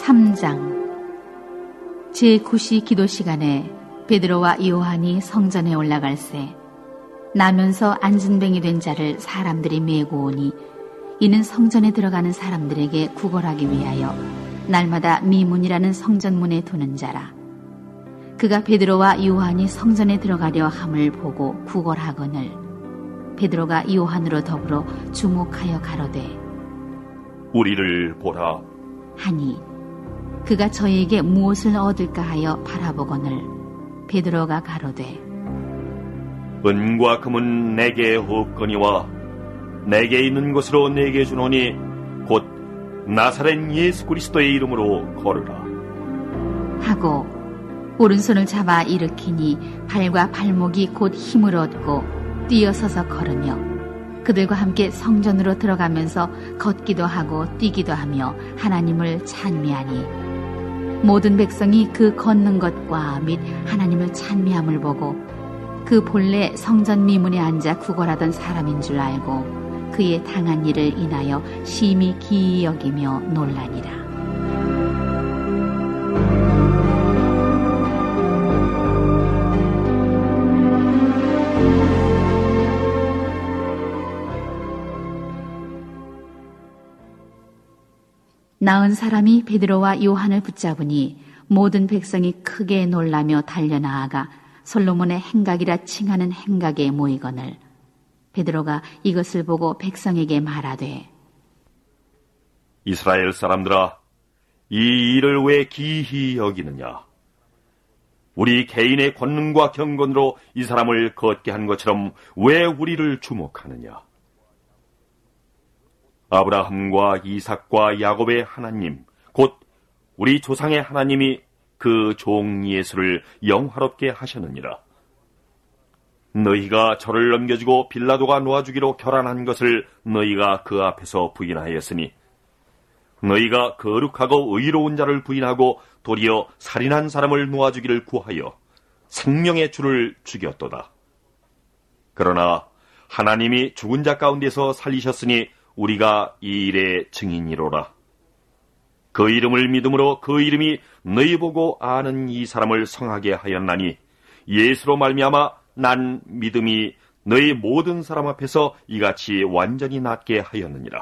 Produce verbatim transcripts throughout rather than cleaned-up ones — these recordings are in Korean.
삼 장. 제구 시 기도 시간에 베드로와 요한이 성전에 올라갈새 나면서 안진뱅이 된 자를 사람들이 메고 오니 이는 성전에 들어가는 사람들에게 구걸하기 위하여 날마다 미문이라는 성전문에 두는 자라. 그가 베드로와 요한이 성전에 들어가려 함을 보고 구걸하거늘 베드로가 요한으로 더불어 주목하여 가로되 우리를 보라 하니 그가 저에게 무엇을 얻을까 하여 바라보거늘 베드로가 가로되 은과 금은 내게 없거니와 내게 있는 것으로 내게 주노니 곧 나사렛 예수 그리스도의 이름으로 걸으라 하고 오른손을 잡아 일으키니 발과 발목이 곧 힘을 얻고 뛰어서서 걸으며 그들과 함께 성전으로 들어가면서 걷기도 하고 뛰기도 하며 하나님을 찬미하니 모든 백성이 그 걷는 것과 및 하나님을 찬미함을 보고 그 본래 성전 미문에 앉아 구걸하던 사람인 줄 알고 그의 당한 일을 인하여 심히 기이 여기며 놀라니라. 나은 사람이 베드로와 요한을 붙잡으니 모든 백성이 크게 놀라며 달려나아가 솔로몬의 행각이라 칭하는 행각에 모이거늘 베드로가 이것을 보고 백성에게 말하되 이스라엘 사람들아 이 일을 왜 기이히 여기느냐 우리 개인의 권능과 경건으로 이 사람을 걷게 한 것처럼 왜 우리를 주목하느냐 아브라함과 이삭과 야곱의 하나님 곧 우리 조상의 하나님이 그 종 예수를 영화롭게 하셨느니라. 너희가 저를 넘겨주고 빌라도가 놓아주기로 결안한 것을 너희가 그 앞에서 부인하였으니 너희가 거룩하고 의로운 자를 부인하고 도리어 살인한 사람을 놓아주기를 구하여 생명의 주를 죽였도다. 그러나 하나님이 죽은 자 가운데서 살리셨으니 우리가 이 일의 증인이로라. 그 이름을 믿음으로 그 이름이 너희 보고 아는 이 사람을 성하게 하였나니 예수로 말미암아 난 믿음이 너희 모든 사람 앞에서 이같이 완전히 낫게 하였느니라.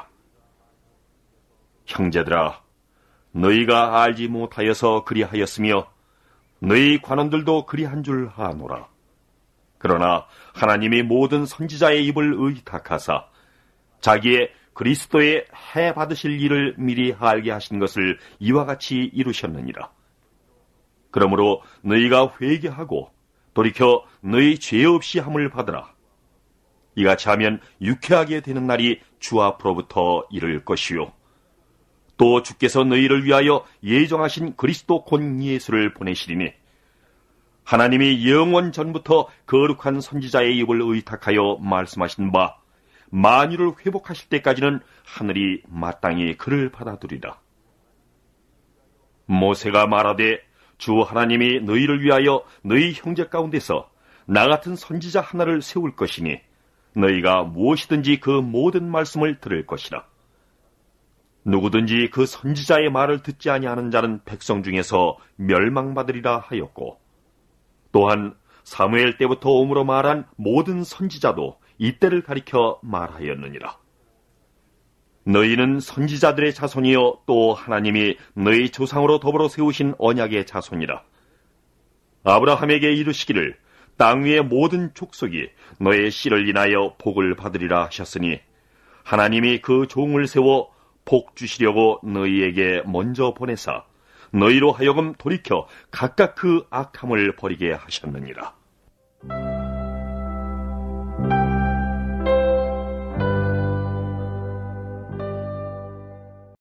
형제들아 너희가 알지 못하여서 그리하였으며 너희 관원들도 그리한 줄 아노라. 그러나 하나님이 모든 선지자의 입을 의탁하사 자기의 그리스도의 해 받으실 일을 미리 알게 하신 것을 이와 같이 이루셨느니라. 그러므로 너희가 회개하고 돌이켜 너희 죄 없이 함을 받으라. 이같이 하면 유쾌하게 되는 날이 주 앞으로부터 이를 것이요 또 주께서 너희를 위하여 예정하신 그리스도 곧 예수를 보내시리니 하나님이 영원 전부터 거룩한 선지자의 입을 의탁하여 말씀하신 바 만유를 회복하실 때까지는 하늘이 마땅히 그를 받아두리라. 모세가 말하되 주 하나님이 너희를 위하여 너희 형제 가운데서 나 같은 선지자 하나를 세울 것이니 너희가 무엇이든지 그 모든 말씀을 들을 것이라. 누구든지 그 선지자의 말을 듣지 아니하는 자는 백성 중에서 멸망받으리라 하였고 또한 사무엘 때부터 오므로 말한 모든 선지자도 이때를 가리켜 말하였느니라. 너희는 선지자들의 자손이요 또 하나님이 너희 조상으로 더불어 세우신 언약의 자손이라. 아브라함에게 이르시기를 땅 위의 모든 족속이 너의 씨를 인하여 복을 받으리라 하셨으니 하나님이 그 종을 세워 복 주시려고 너희에게 먼저 보내사 너희로 하여금 돌이켜 각각 그 악함을 버리게 하셨느니라.